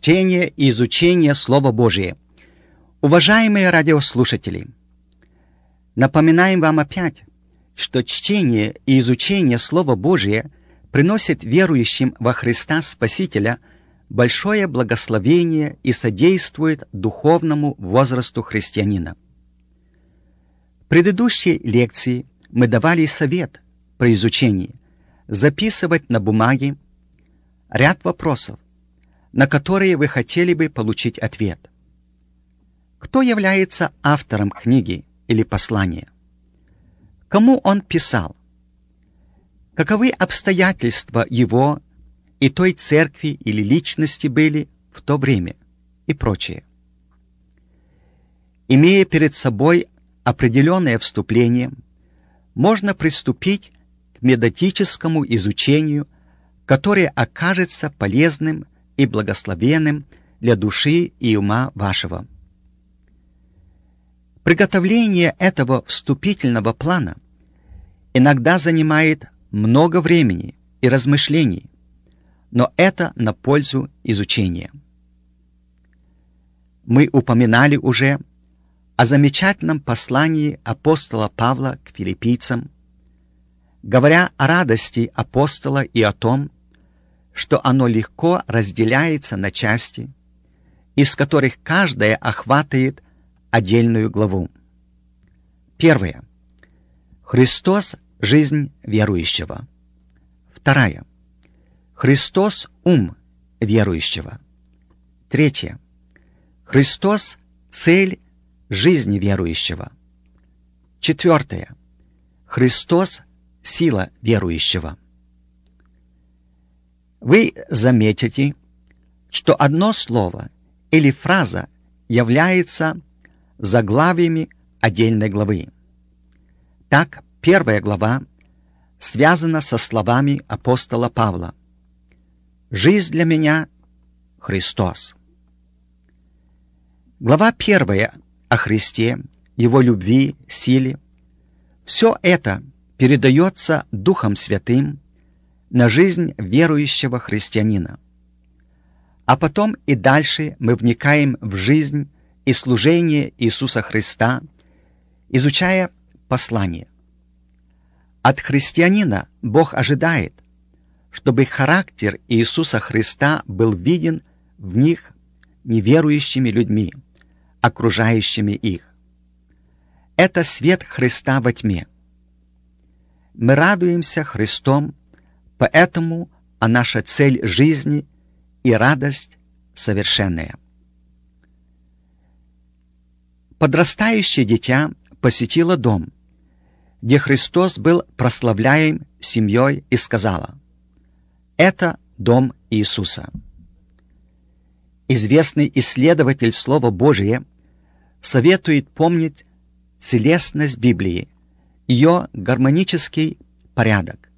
Чтение и изучение Слова Божия. Уважаемые радиослушатели, напоминаем вам опять, что чтение и изучение Слова Божия приносит верующим во Христа Спасителя большое благословение и содействует духовному возрасту христианина. В предыдущей лекции мы давали совет при изучении записывать на бумаге ряд вопросов, на которые вы хотели бы получить ответ. Кто является автором книги или послания? Кому он писал? Каковы обстоятельства его и той церкви или личности были в то время и прочее. Имея перед собой определенное вступление, можно приступить к методическому изучению, которое окажется полезным и благословенным для души и ума вашего. Приготовление этого вступительного плана иногда занимает много времени и размышлений, но это на пользу изучения. Мы упоминали уже о замечательном послании апостола Павла к филиппийцам, говоря о радости апостола и о том, что оно легко разделяется на части, из которых каждая охватывает отдельную главу. Первое. Христос – жизнь верующего. Вторая. Христос – ум верующего. Третье. Христос – цель жизни верующего. Четвертое. Христос – сила верующего. Вы заметите, что одно слово или фраза является заглавиями отдельной главы. Так, первая глава связана со словами апостола Павла: «Жизнь для меня — Христос». Глава первая о Христе, Его любви, силе. Все это передается Духом Святым на жизнь верующего христианина. А потом и дальше мы вникаем в жизнь и служение Иисуса Христа, изучая послание. От христианина Бог ожидает, чтобы характер Иисуса Христа был виден в них неверующими людьми, окружающими их. Это свет Христа во тьме. Мы радуемся Христом, поэтому наша цель жизни и радость совершенная. Подрастающее дитя посетило дом, где Христос был прославляем семьей, и сказала: «Это дом Иисуса». Известный исследователь Слова Божия советует помнить целостность Библии, ее гармонический порядок.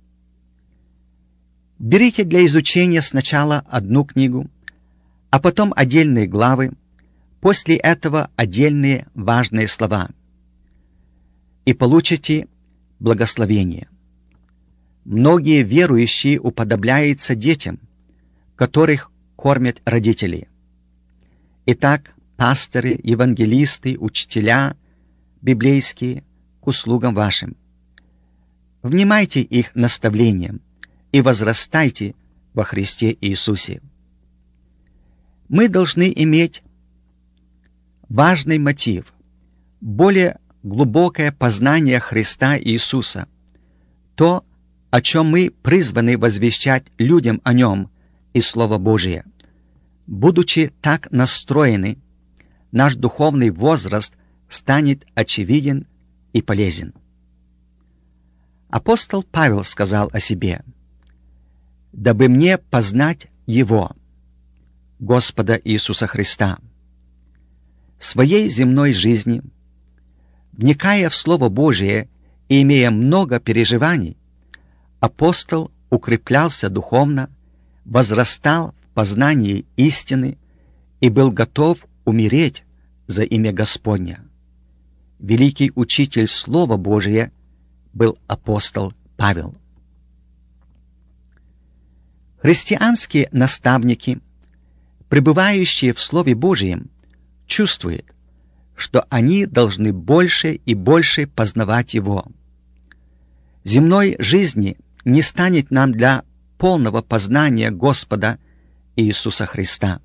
Берите для изучения сначала одну книгу, а потом отдельные главы, после этого отдельные важные слова, и получите благословение. Многие верующие уподобляются детям, которых кормят родители. Итак, пасторы, евангелисты, учителя библейские к услугам вашим. Внимайте их наставлениям и возрастайте во Христе Иисусе. Мы должны иметь важный мотив, более глубокое познание Христа Иисуса, то, о чем мы призваны возвещать людям о Нем и Слово Божие. Будучи так настроены, наш духовный возраст станет очевиден и полезен. Апостол Павел сказал о себе: «Дабы мне познать Его, Господа Иисуса Христа». В своей земной жизни, вникая в Слово Божие и имея много переживаний, апостол укреплялся духовно, возрастал в познании истины и был готов умереть за имя Господня. Великий учитель Слова Божия был апостол Павел. Христианские наставники пребывающие в Слове Божьем, чувствуют, что они должны больше и больше познавать Его. Земной жизни не станет нам для полного познания Господа Иисуса Христа.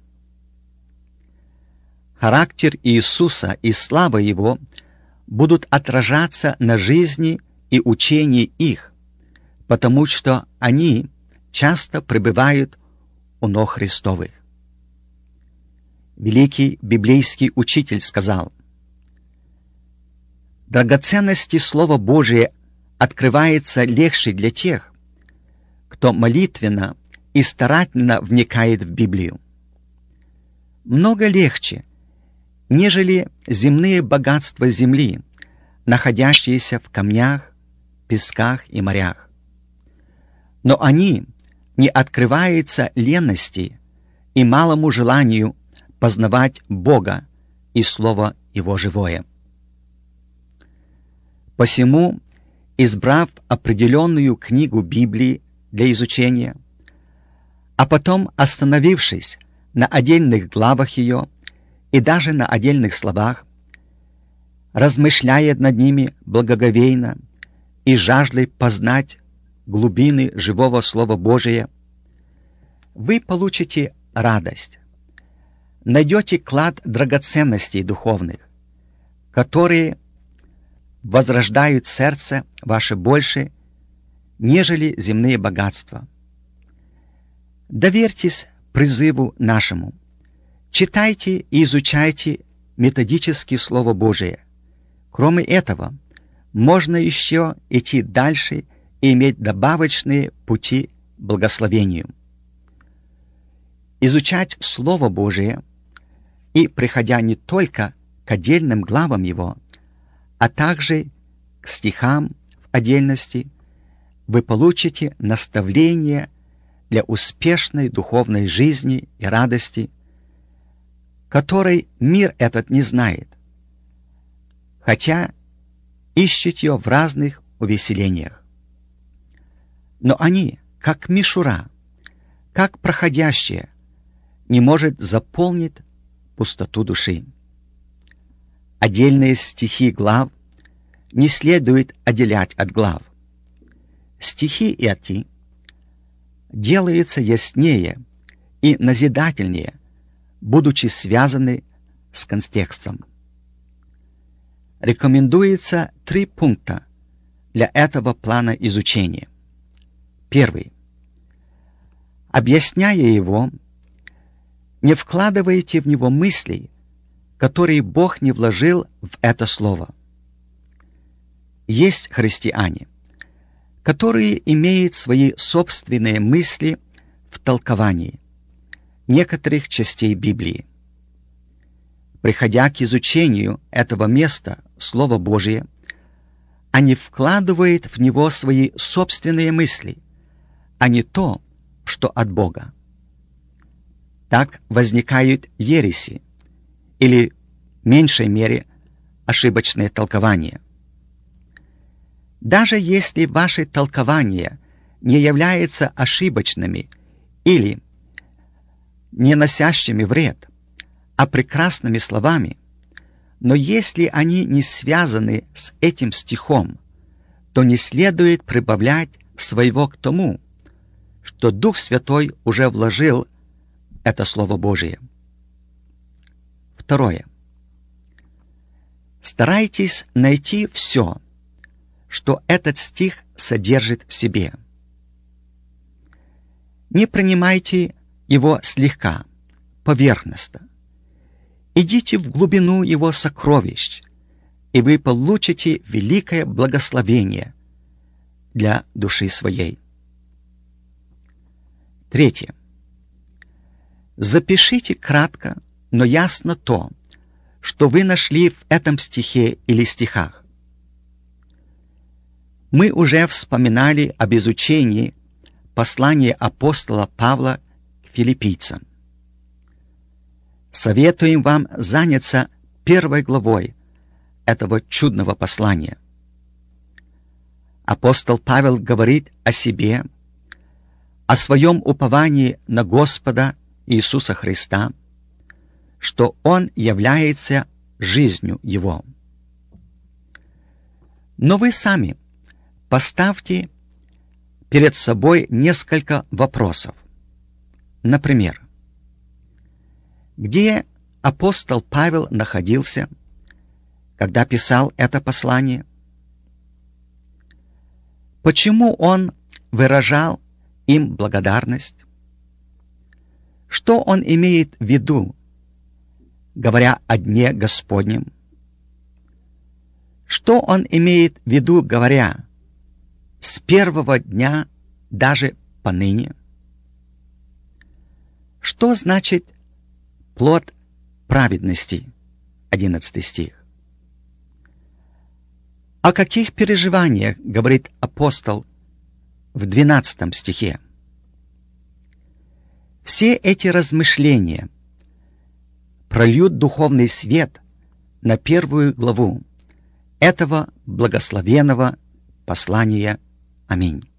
Характер Иисуса и слава Его будут отражаться на жизни и учении их, потому что они часто пребывают у ног Христовых. Великий библейский учитель сказал: «Драгоценности Слова Божия открывается легче для тех, кто молитвенно и старательно вникает в Библию. Много легче, нежели земные богатства земли, находящиеся в камнях, песках и морях. Но они не открываются ленности и малому желанию познавать Бога и Слово Его живое. Посему, избрав определенную книгу Библии для изучения, а потом остановившись на отдельных главах ее и даже на отдельных словах, размышляя над ними благоговейно и жаждой познать глубины живого Слова Божия, вы получите радость, найдете клад драгоценностей духовных, которые возрождают сердце ваше больше, нежели земные богатства. Доверьтесь призыву нашему. Читайте и изучайте методически Слово Божие. Кроме этого, можно еще идти дальше и иметь добавочные пути к благословению. Изучать Слово Божие и, приходя не только к отдельным главам его, а также к стихам в отдельности, вы получите наставление для успешной духовной жизни и радости, которой мир этот не знает, хотя ищет ее в разных увеселениях. Но они, как мишура, как проходящие, не может заполнить пустоту души. Отдельные стихи глав не следует отделять от глав. Стихи эти делаются яснее и назидательнее, будучи связаны с контекстом. Рекомендуется 3 пункта для этого плана изучения. Первый. Объясняя его, не вкладывайте в него мыслей, которые Бог не вложил в это слово. Есть христиане, которые имеют свои собственные мысли в толковании некоторых частей Библии. Приходя к изучению этого места Слова Божия, они вкладывают в него свои собственные мысли, а не то, что от Бога. Так возникают ереси, или, в меньшей мере, ошибочные толкования. Даже если ваши толкования не являются ошибочными или не носящими вред, а прекрасными словами, но если они не связаны с этим стихом, то не следует прибавлять своего к тому, что Дух Святой уже вложил это Слово Божие. Второе. Старайтесь найти все, что этот стих содержит в себе. Не принимайте его слегка, поверхностно. Идите в глубину его сокровищ, и вы получите великое благословение для души своей. Третье. Запишите кратко, но ясно то, что вы нашли в этом стихе или стихах. Мы уже вспоминали об изучении послания апостола Павла к филиппийцам. Советуем вам заняться 1 главой этого чудного послания. Апостол Павел говорит о себе, о своем уповании на Господа Иисуса Христа, что Он является жизнью Его. Но вы сами поставьте перед собой несколько вопросов. Например, где апостол Павел находился, когда писал это послание? Почему он выражал им благодарность? Что он имеет в виду, говоря о Дне Господнем? Что он имеет в виду, говоря «с первого дня даже поныне»? Что значит плод праведности? 11 стих. О каких переживаниях говорит апостол в 12 стихе? Все эти размышления прольют духовный свет на первую главу этого благословенного послания. Аминь.